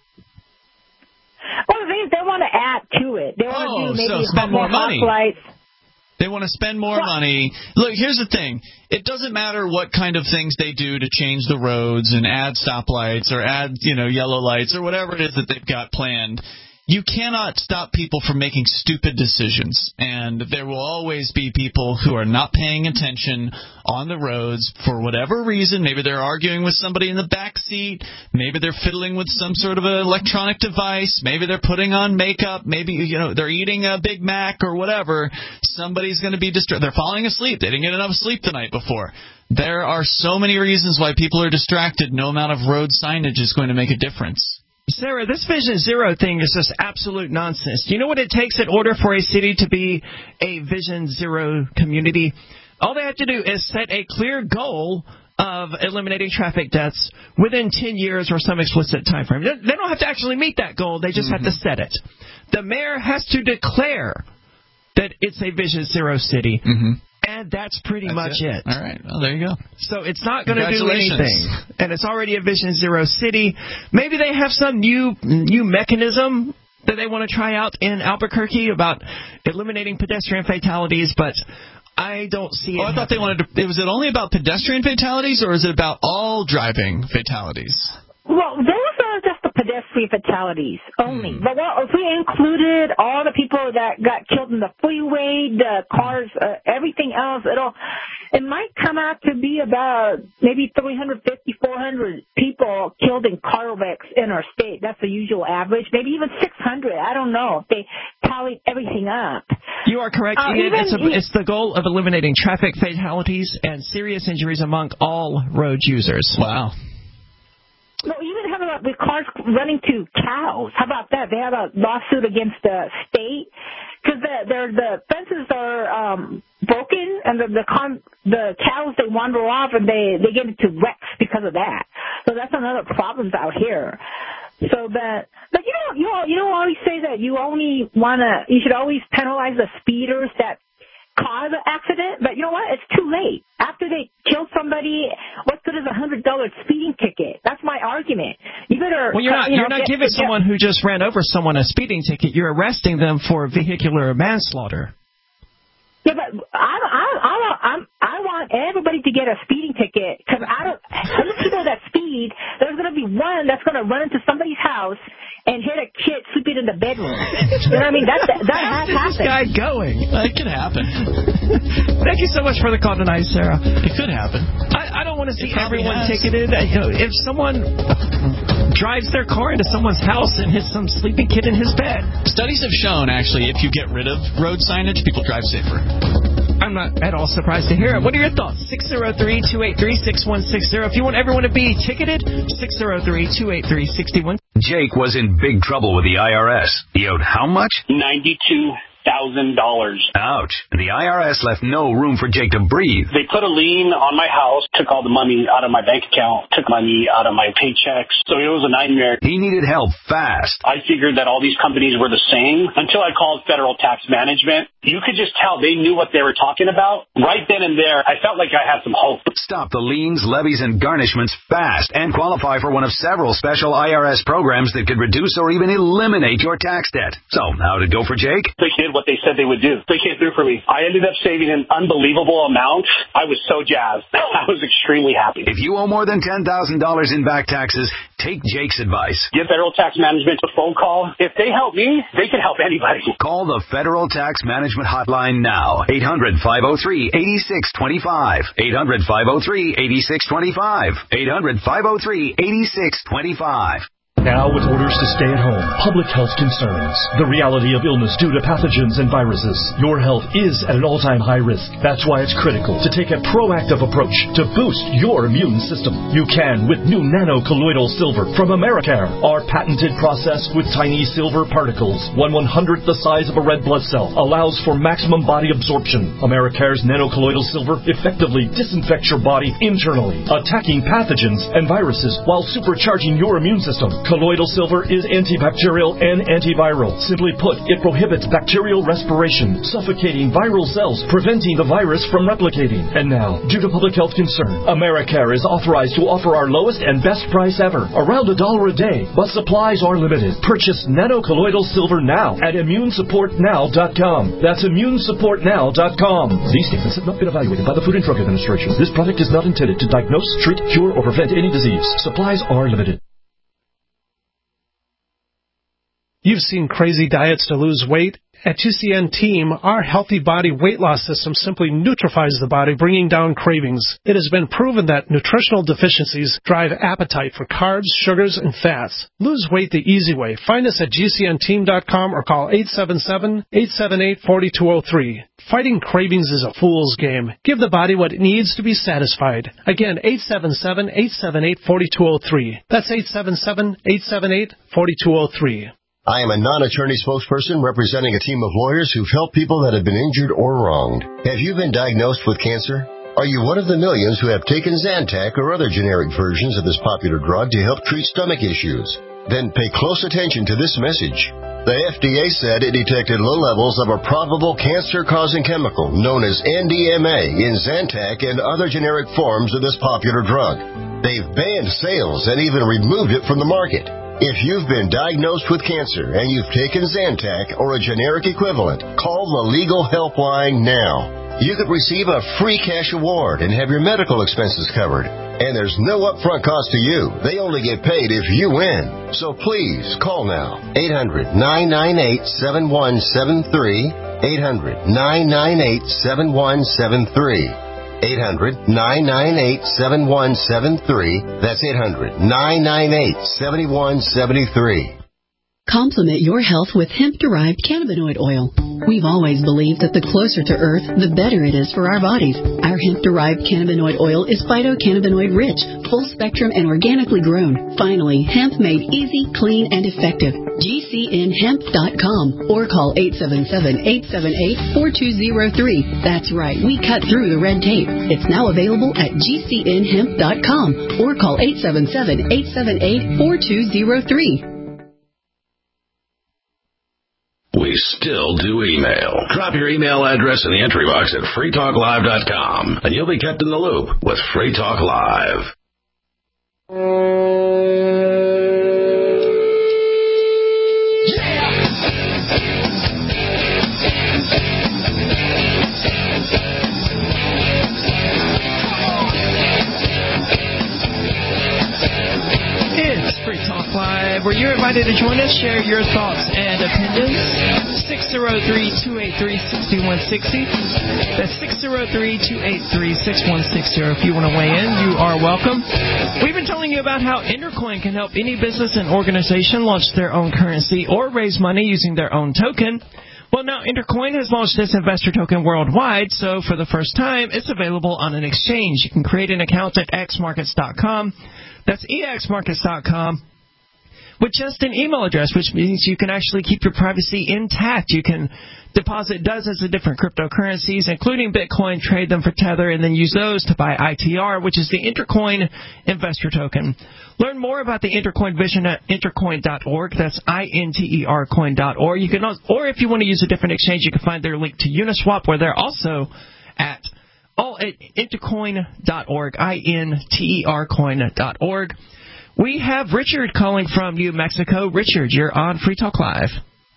S17: Well, they they want to add to it. They want
S4: oh,
S17: to do maybe
S4: so spend more money.
S17: Lights.
S4: They want to spend more well, money. Look, here's the thing. It doesn't matter what kind of things they do to change the roads and add stoplights or add, you know, yellow lights or whatever it is that they've got planned. you cannot stop people from making stupid decisions, and there will always be people who are not paying attention on the roads for whatever reason. Maybe they're arguing with somebody in the back seat. Maybe they're fiddling with some sort of an electronic device. Maybe they're putting on makeup. Maybe, you know, they're eating a Big Mac or whatever. Somebody's going to be distracted. They're falling asleep. They didn't get enough sleep the night before. There are so many reasons why people are distracted. No amount of road signage is going to make a difference.
S3: Sarah, this Vision Zero thing is just absolute nonsense. Do you know what it takes in order for a city to be a Vision Zero community? All they have to do is set a clear goal of eliminating traffic deaths within ten years or some explicit time frame. They don't have to actually meet that goal. They just mm-hmm. have to set it. The mayor has to declare that it's a Vision Zero city. Mm-hmm. And that's pretty that's much it.
S4: it. All right. Well, there you go.
S3: So it's not going to do anything. And it's already a Vision Zero city. Maybe they have some new new mechanism that they want to try out in Albuquerque about eliminating pedestrian fatalities, but I don't see
S4: oh,
S3: it.
S4: I thought they wanted to. Was it only about pedestrian fatalities, or is it about all driving fatalities?
S17: Well, those are just the pedestrian fatalities only. Mm. But well, if we included all the people that got killed in the freeway, the cars, uh, everything else, it'll it might come out to be about maybe three hundred fifty, four hundred people killed in car wrecks in our state. That's the usual average. Maybe even six hundred. I don't know if they tallied everything up.
S3: You are correct,
S17: uh,
S3: Ian.
S17: even,
S3: it's, a, it's the goal of eliminating traffic fatalities and serious injuries among all road users.
S4: Wow.
S17: No, even how about the cars running to cows? How about that? They have a lawsuit against the state because the the fences are um, broken, and the the, con, the cows they wander off and they they get into wrecks because of that. So that's another problem out here. So that, but you know, you all, you know, always say that you only wanna, you should always penalize the speeders that cause an accident, but you know what? It's too late. After they kill somebody, what good is a hundred dollar speeding ticket? That's my argument. You better.
S3: Well, you're not.
S17: You
S3: You're
S17: know,
S3: not
S17: get,
S3: giving
S17: get,
S3: someone who just ran over someone a speeding ticket. You're arresting them for vehicular manslaughter.
S17: Yeah, but I, I, I, I'm, I want everybody to get a speeding ticket because I don't. Those people that speed, there's going to be one that's going to run into somebody's house and hit a kid sleeping in the bedroom. You know what I mean? That that, that has happened.
S3: This guy going?
S4: It could happen.
S3: Thank you so much for the call tonight, Sarah.
S4: It could happen.
S3: I, I don't want to see everyone has. ticketed. You know, if someone drives their car into someone's house and hits some sleeping kid in his bed.
S4: Studies have shown, actually, if you get rid of road signage, people drive safer.
S3: I'm not at all surprised to hear it. What are your thoughts? six oh three, two eight three, six one six zero. If you want everyone to be ticketed, six oh three, two eight three, six one.
S2: Jake was in big trouble with the I R S. He owed how much?
S18: ninety-two thousand dollars.
S2: Ouch. The I R S left no room for Jake to breathe.
S18: They put a lien on my house, took all the money out of my bank account, took money out of my paychecks. So it was a nightmare.
S2: He needed help fast.
S18: I figured that all these companies were the same until I called Federal Tax Management. You could just tell they knew what they were talking about. Right then and there, I felt like I had some hope.
S2: Stop the liens, levies, and garnishments fast and qualify for one of several special I R S programs that could reduce or even eliminate your tax debt. So, how did it go for Jake?
S18: They did what they said they would do. They came through for me. I ended up saving an unbelievable amount. I was so jazzed. I was extremely happy.
S2: If you owe more than ten thousand dollars in back taxes, take Jake's advice.
S18: Give Federal Tax Management a phone call. If they help me, they can help anybody.
S2: Call the Federal Tax Management Hotline now. eight hundred, five oh three, eight six two five. eight hundred, five oh three, eight six two five. eight hundred, five oh three, eight six two five.
S19: Now with orders to stay at home, public health concerns, the reality of illness due to pathogens and viruses, your health is at an all-time high risk. That's why it's critical to take a proactive approach to boost your immune system. You can with new nano-colloidal silver from Americare. Our patented process with tiny silver particles, one one-hundredth the size of a red blood cell, allows for maximum body absorption. Americare's nano-colloidal silver effectively disinfects your body internally, attacking pathogens and viruses while supercharging your immune system. Colloidal silver is antibacterial and antiviral. Simply put, it prohibits bacterial respiration, suffocating viral cells, preventing the virus from replicating. And now, due to public health concern, Americare is authorized to offer our lowest and best price ever, around a dollar a day, but supplies are limited. Purchase nano-colloidal silver now at immune support now dot com. That's immune support now dot com. These statements have not been evaluated by the Food and Drug Administration. This product is not intended to diagnose, treat, cure, or prevent any disease. Supplies are limited.
S20: You've seen crazy diets to lose weight. At G C N Team, our healthy body weight loss system simply neutralizes the body, bringing down cravings. It has been proven that nutritional deficiencies drive appetite for carbs, sugars, and fats. Lose weight the easy way. Find us at G C N team dot com or call eight seven seven, eight seven eight, four two zero three. Fighting cravings is a fool's game. Give the body what it needs to be satisfied. Again, eight seven seven, eight seven eight, four two zero three. That's eight seven seven, eight seven eight, four two zero three.
S6: I am a non-attorney spokesperson representing a team of lawyers who've helped people that have been injured or wronged. Have you been diagnosed with cancer? Are you one of the millions who have taken Zantac or other generic versions of this popular drug to help treat stomach issues? Then pay close attention to this message. The F D A said it detected low levels of a probable cancer-causing chemical known as N D M A in Zantac and other generic forms of this popular drug. They've banned sales and even removed it from the market. If you've been diagnosed with cancer and you've taken Zantac or a generic equivalent, call the legal helpline now. You could receive a free cash award and have your medical expenses covered. And there's no upfront cost to you. They only get paid if you win. So please call now. eight hundred, nine nine eight, seven one seven three. eight hundred, nine nine eight, seven one seven three. eight hundred, nine nine eight, seven one seven three. That's eight hundred, nine nine eight, seven one seven three.
S15: Complement your health with hemp-derived cannabinoid oil. We've always believed that the closer to Earth, the better it is for our bodies. Our hemp-derived cannabinoid oil is phytocannabinoid-rich, full-spectrum, and organically grown. Finally, hemp made easy, clean, and effective. G C N hemp dot com or call eight seven seven, eight seven eight, four two zero three. That's right, we cut through the red tape. It's now available at G C N hemp dot com or call eight seven seven, eight seven eight, four two zero three.
S11: We still do email. Drop your email address in the entry box at free talk live dot com, and you'll be kept in the loop with Free Talk Live.
S3: It's Free Talk Live, where you're invited to join us, share your thoughts and opinions. six oh three, two eight three, six one six oh. That's six oh three, two eight three, six one six oh. If you want to weigh in, you are welcome. We've been telling you about how Intercoin can help any business and organization launch their own currency or raise money using their own token. Well, now Intercoin has launched this investor token worldwide, so for the first time, it's available on an exchange. You can create an account at x markets dot com. That's e x markets dot com. With just an email address, which means you can actually keep your privacy intact. You can deposit dozens of different cryptocurrencies, including Bitcoin, trade them for Tether, and then use those to buy I T R, which is the Intercoin investor token. Learn more about the Intercoin vision at intercoin dot org. That's I N T E R coin dot org. You can also, or if you want to use a different exchange, you can find their link to Uniswap, where they're also at all at intercoin dot org, I N T E R coin dot org. We have Richard calling from New Mexico. Richard, you're on Free Talk Live.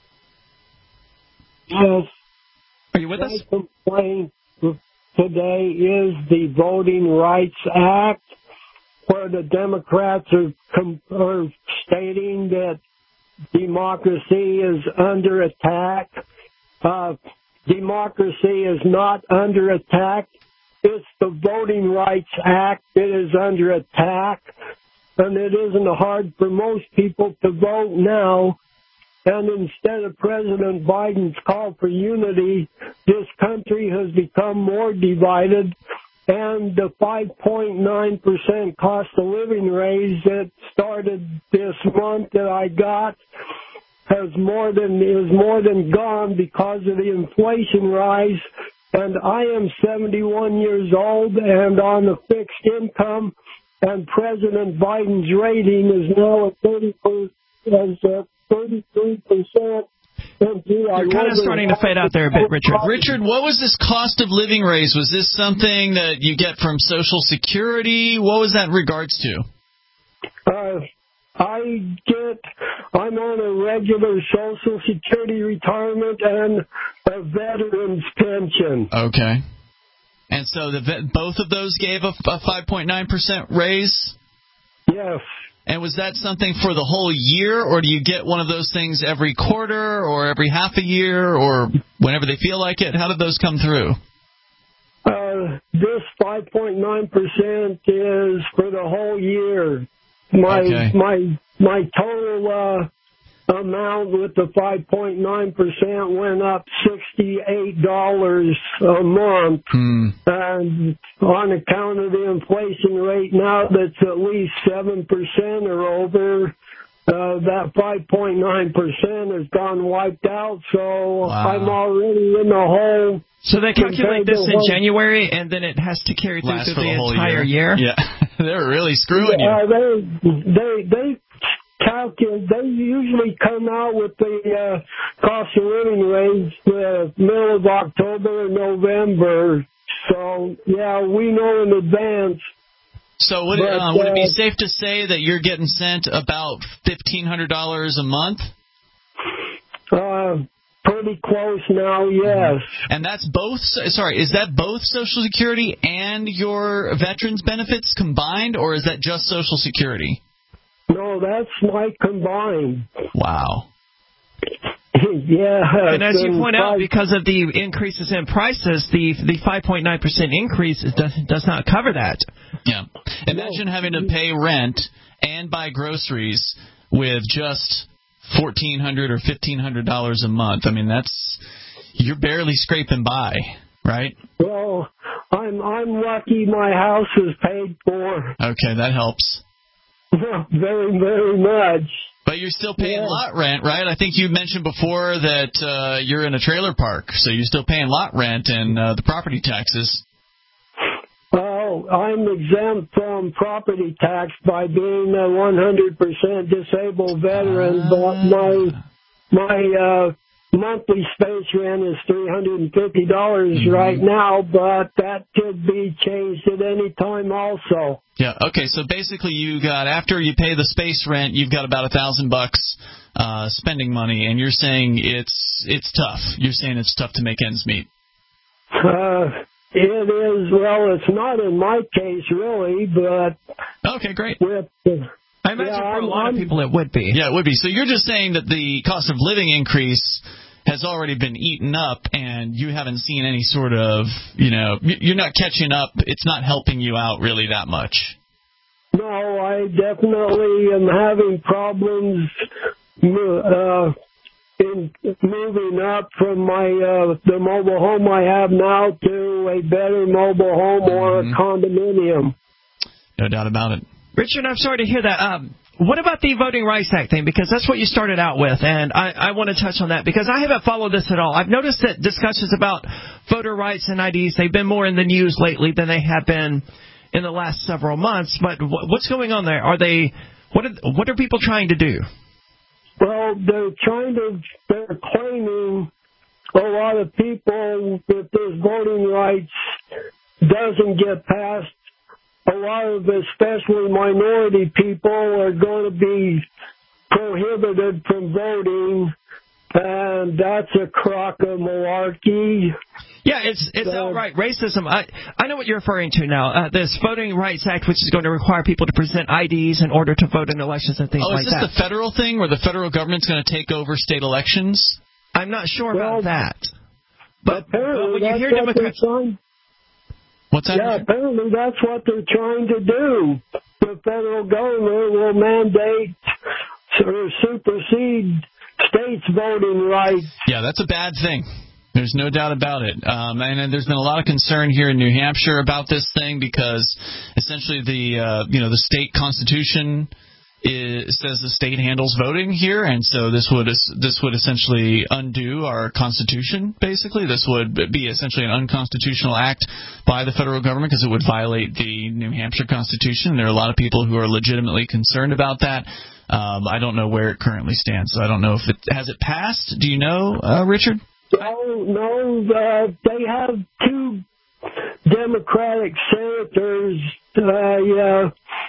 S21: Yes.
S3: Are you with
S21: My
S3: us?
S21: complaint today is the Voting Rights Act, where the Democrats are, com- are stating that democracy is under attack. Uh, democracy is not under attack. It's the Voting Rights Act that is under attack. And it isn't hard for most people to vote now. And instead of President Biden's call for unity, this country has become more divided. And the five point nine percent cost of living raise that started this month that I got has more than is more than gone because of the inflation rise. And I am seventy-one years old and on a fixed income. And President Biden's rating is now at thirty-three percent.
S3: You're kind of starting to fade out there a bit, Richard.
S4: Richard, what was this cost of living raise? Was this something that you get from Social Security? What was that in regards to?
S21: Uh, I get, I'm on a regular Social Security retirement and a veteran's pension.
S4: Okay. And so the, both of those gave a, a five point nine percent raise?
S21: Yes.
S4: And was that something for the whole year, or do you get one of those things every quarter or every half a year or whenever they feel like it? How did those come through?
S21: Uh, this five point nine percent is for the whole year. My
S4: Okay.
S21: my my total uh, amount with the five point nine percent went up sixty-eight dollars a month.
S4: Hmm.
S21: And on account of the inflation rate now that's at least seven percent or over, uh, that five point nine percent has gone wiped out, so
S3: Wow.
S21: I'm already in the hole.
S3: So they calculate
S21: compared
S3: this
S21: to
S3: in
S21: what-
S3: January, and then it has to carry through
S4: Last
S3: through
S4: for the
S3: the
S4: whole
S3: entire
S4: year.
S3: year?
S4: Yeah. They're really screwing you.
S21: Uh, they, they, they calculate, they usually come out with the uh, cost of living raise the middle of October or November. So, yeah, we know in advance.
S4: So would, it,
S21: But,
S4: uh, would it be
S21: uh,
S4: safe to say that you're getting sent about fifteen hundred dollars a month?
S21: Uh, pretty close now, yes.
S4: And that's both, sorry, is that both Social Security and your veterans benefits combined, or is that just Social Security?
S21: No, that's my combined.
S4: Wow.
S21: Yeah.
S3: And as you
S21: and
S3: point out,
S21: five-
S3: because of the increases in prices, the the five point nine percent increase does, does not cover that.
S4: Yeah. Imagine having to pay rent and buy groceries with just fourteen hundred dollars or fifteen hundred dollars a month. I mean, that's, you're barely scraping by, right?
S21: Well, I'm I'm lucky my house is paid for.
S4: Okay, that helps.
S21: Very, very much.
S4: But you're still paying
S21: Yeah.
S4: lot rent, right? I think you mentioned before that uh, you're in a trailer park, so you're still paying lot rent and uh, the property taxes.
S21: Oh, I'm exempt from property tax by being a one hundred percent disabled veteran, but my my uh, monthly space rent is three hundred fifty dollars
S4: Mm-hmm.
S21: right now, but that could be changed at any time also.
S4: Yeah. Okay. So basically, you got, after you pay the space rent, you've got about a thousand bucks uh, spending money, and you're saying it's it's tough. You're saying it's tough to make ends meet.
S21: Uh, it is, well, it's not in my case really, but
S4: Okay, great.
S21: with
S3: I imagine
S21: Yeah,
S3: for a
S21: I'm-
S3: lot of
S21: I'm-
S3: people it would be.
S4: Yeah, it would be. So you're just saying that the cost of living increase has already been eaten up, and you haven't seen any sort of, you know, y- you're not catching up. It's not helping you out really that much.
S21: No, I definitely am having problems uh, in moving up from my uh, the mobile home I have now to a better mobile home or a condominium.
S4: No doubt about it.
S3: Richard, I'm sorry to hear that. Um, what about the Voting Rights Act thing? Because that's what you started out with, and I, I want to touch on that because I haven't followed this at all. I've noticed that discussions about voter rights and I Ds, they've been more in the news lately than they have been in the last several months. But wh- what's going on there? Are they what are what are people trying to do?
S21: Well, they're trying to, they're claiming a lot of people, if this voting rights doesn't get passed, a lot of especially minority people are going to be prohibited from voting, and that's a crock of malarkey.
S3: Yeah, it's it's outright racism. I I know what you're referring to now. Uh, this Voting Rights Act, which is going to require people to present I Ds in order to vote in elections and things
S4: Oh,
S3: like
S4: is this
S3: that.
S4: the federal thing where the federal government's going to take over state elections?
S3: I'm not sure
S21: Well,
S3: about that. But, but
S21: Apparently,
S3: when you
S21: that's
S3: hear
S21: what
S3: Democrats,
S21: they're trying.
S4: What's that?
S21: Yeah, apparently that's what they're trying to do. The federal government will mandate or supersede states' voting rights.
S4: Yeah, that's a bad thing. There's no doubt about it. Um, and, and there's been a lot of concern here in New Hampshire about this thing because essentially the uh, you know the state constitution is, says the state handles voting here, and so this would this would essentially undo our constitution. Basically, this would be essentially an unconstitutional act by the federal government because it would violate the New Hampshire Constitution. There are a lot of people who are legitimately concerned about that. Um, I don't know where it currently stands, so I don't know if it has it passed. Do you know, uh, Richard?
S21: No, no, uh, they have two Democratic senators, uh, yeah,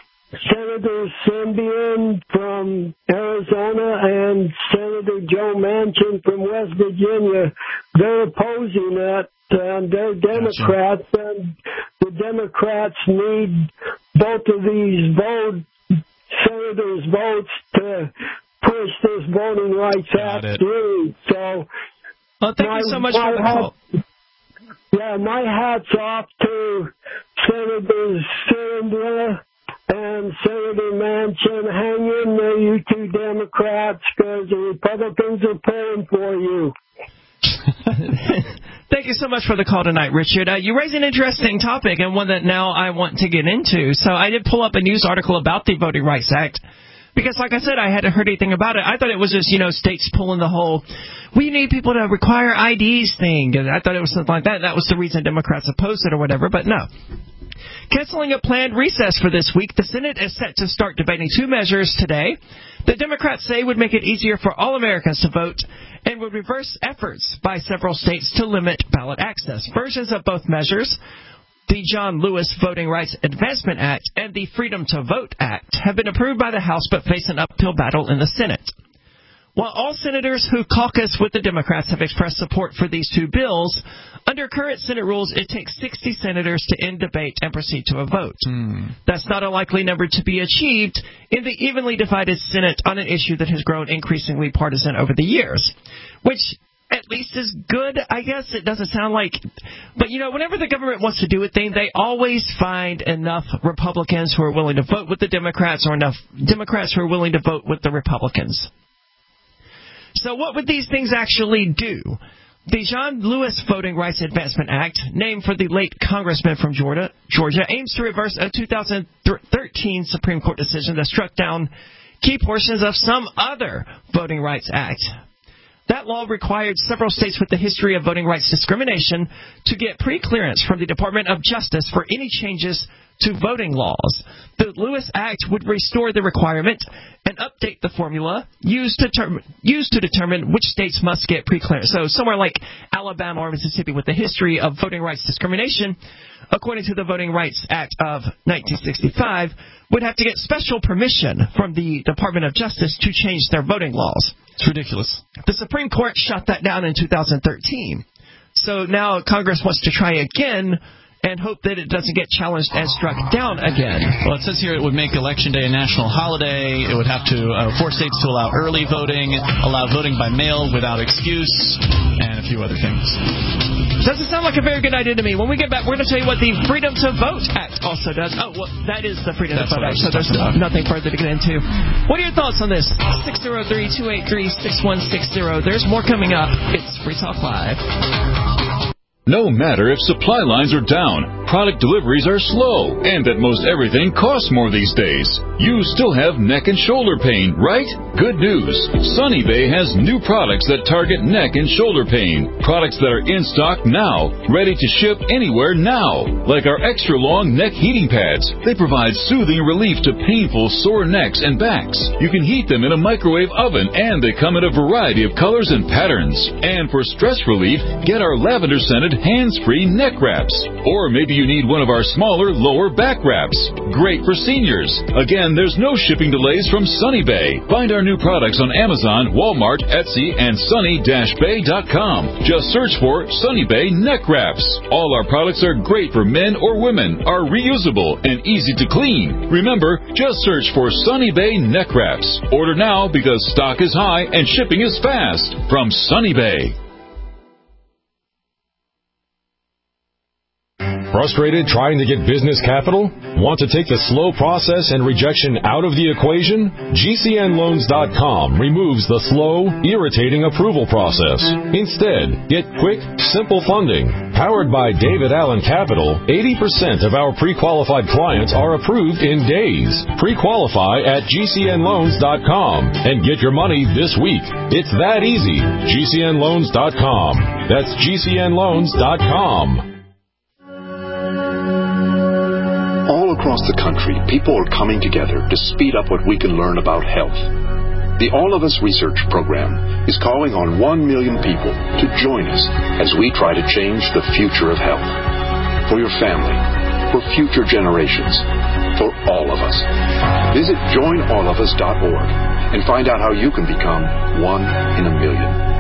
S21: Senator Symbian from Arizona and Senator Joe Manchin from West Virginia. They're opposing it, and they're Democrats, and the Democrats need both of these vote senators' votes to push this Voting Rights
S4: Got
S21: Act
S4: it.
S21: through. So,
S3: well, thank
S21: my,
S3: you so much for the
S21: hat,
S3: call.
S21: Yeah, my hat's off to Senators Sandra and Senator Manchin. Hang in there, you two Democrats, because the Republicans are pulling for you.
S3: Thank you so much for the call tonight, Richard. Uh, you raise an interesting topic and one that now I want to get into. So I did pull up a news article about the Voting Rights Act because, like I said, I hadn't heard anything about it. I thought it was just, you know, states pulling the whole, we need people to require I Ds thing. And I thought it was something like that. That was the reason Democrats opposed it or whatever, but no. Canceling a planned recess for this week, the Senate is set to start debating two measures today that Democrats say would make it easier for all Americans to vote and would reverse efforts by several states to limit ballot access. Versions of both measures, the John Lewis Voting Rights Advancement Act and the Freedom to Vote Act, have been approved by the House but face an uphill battle in the Senate. While all senators who caucus with the Democrats have expressed support for these two bills, under current Senate rules, it takes sixty senators to end debate and proceed to a vote. Mm. That's not a likely number to be achieved in the evenly divided Senate on an issue that has grown increasingly partisan over the years, which at least is good, I guess. It doesn't sound like... But, you know, whenever the government wants to do a thing, they always find enough Republicans who are willing to vote with the Democrats or enough Democrats who are willing to vote with the Republicans. So what would these things actually do? The John Lewis Voting Rights Advancement Act, named for the late congressman from Georgia, Georgia, aims to reverse a two thousand thirteen Supreme Court decision that struck down key portions of some other Voting Rights Act. That law required several states with a history of voting rights discrimination to get pre-clearance from the Department of Justice for any changes to voting laws. The Lewis Act would restore the requirement and update the formula used to, term, used to determine which states must get pre-clearance. So somewhere like Alabama or Mississippi with a history of voting rights discrimination, according to the Voting Rights Act of nineteen sixty-five, would have to get special permission from the Department of Justice to change their voting laws.
S4: It's ridiculous.
S3: The Supreme Court shot that down in two thousand thirteen. So now Congress wants to try again and hope that it doesn't get challenged and struck down again.
S4: Well, it says here it would make Election Day a national holiday. It would have to uh, force states to allow early voting, allow voting by mail without excuse, and a few other things.
S3: Doesn't sound like a very good idea to me. When we get back, we're going to tell you what the Freedom to Vote Act also does. Oh, well, that is the Freedom
S4: That's
S3: to Vote Act, so there's
S4: about.
S3: nothing further to get into. What are your thoughts on this? six oh three, two eight three, six one six zero. There's more coming up. It's Free Talk Live.
S12: No matter if supply lines are down, product deliveries are slow, and that most everything costs more these days, you still have neck and shoulder pain, right? Good news. Sunny Bay has new products that target neck and shoulder pain. Products that are in stock now, ready to ship anywhere now. Like our extra long neck heating pads. They provide soothing relief to painful sore necks and backs. You can heat them in a microwave oven, and they come in a variety of colors and patterns. And for stress relief, get our lavender scented hands-free neck wraps. Or maybe you need one of our smaller lower back wraps. Great for seniors. Again, there's no shipping delays from Sunny Bay. Find our new products on Amazon, Walmart, Etsy, and sunny dash bay dot com. Just search for Sunny Bay neck wraps. All our products are great for men or women, are reusable, and easy to clean. Remember, just search for Sunny Bay neck wraps. Order now because stock is high and shipping is fast. From Sunny Bay.
S1: Frustrated trying to get business capital? Want to take the slow process and rejection out of the equation? G C N loans dot com removes the slow, irritating approval process. Instead, get quick, simple funding. Powered by David Allen Capital, eighty percent of our pre-qualified clients are approved in days. Pre-qualify at G C N loans dot com and get your money this week. It's that easy. G C N loans dot com. That's G C N loans dot com.
S22: All across the country, people are coming together to speed up what we can learn about health. The All of Us Research Program is calling on one million people to join us as we try to change the future of health. For your family, for future generations, for all of us. Visit join all of us dot org and find out how you can become one in a million.